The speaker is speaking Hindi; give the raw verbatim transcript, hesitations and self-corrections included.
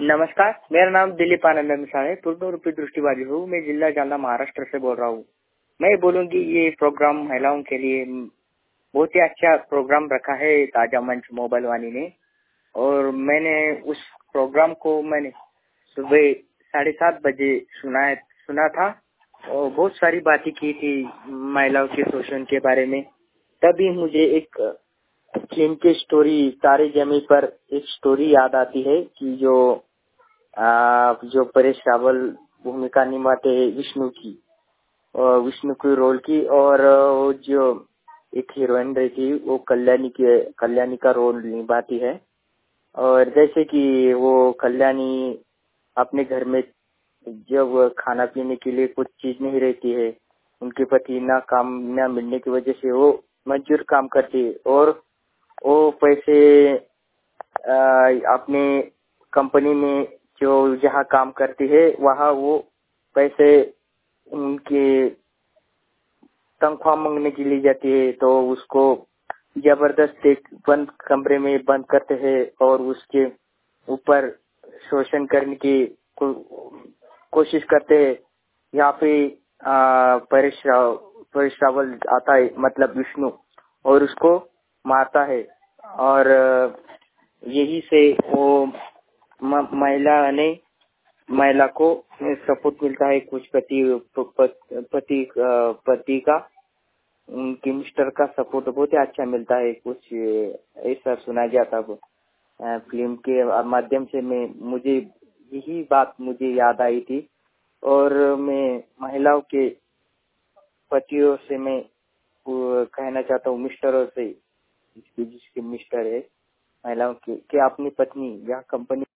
नमस्कार, मेरा नाम दिलीप आनंद मिश्रा है। पूर्ण रूपी दृष्टिबाधित हूँ। मैं जिला जालना महाराष्ट्र से बोल रहा हूँ। मैं बोलूँगी ये प्रोग्राम महिलाओं के लिए बहुत ही अच्छा प्रोग्राम रखा है ताजा मंच मोबाइल वाणी ने। और मैंने उस प्रोग्राम को मैंने सुबह साढ़े सात बजे सुना है सुना था और बहुत सारी बातें की थी महिलाओं के शोषण के बारे में। तभी मुझे एक फिल्म की स्टोरी तारे जमी पर एक स्टोरी याद आती है कि जो आ, जो परेश रावल भूमिका निभाते हैं विष्णु की और विष्णु की रोल की, और वो जो एक हीरोइन रहती है वो कल्याणी के कल्याणी का रोल निभाती है। और जैसे कि वो कल्याणी अपने घर में जब खाना पीने के लिए कुछ चीज नहीं रहती है, उनके पति ना काम न मिलने की वजह से वो मजदूर काम करती है और वो पैसे अपने कंपनी में जो जहाँ काम करती है वहाँ वो पैसे उनके तनख्वाह मांगने के लिए जाती है। तो उसको जबरदस्त एक बंद कमरे में बंद करते हैं और उसके ऊपर शोषण करने की को, कोशिश करते हैं। यहाँ पे परेश राव परेश रावल आता है, मतलब विष्णु, और उसको मारता है। और यही से वो महिला ने महिला को सपोर्ट मिलता है कुछ पति पति पति का उनके मिस्टर का सपोर्ट बहुत ही अच्छा मिलता है। कुछ ऐसा सुना जाता है फिल्म के माध्यम से। मैं मुझे यही बात मुझे याद आई थी और मैं महिलाओं के पतियों से मैं कहना चाहता हूँ, मिस्टरों से, जिसके मिस्टर है महिलाओं के, कि अपनी पत्नी या कंपनी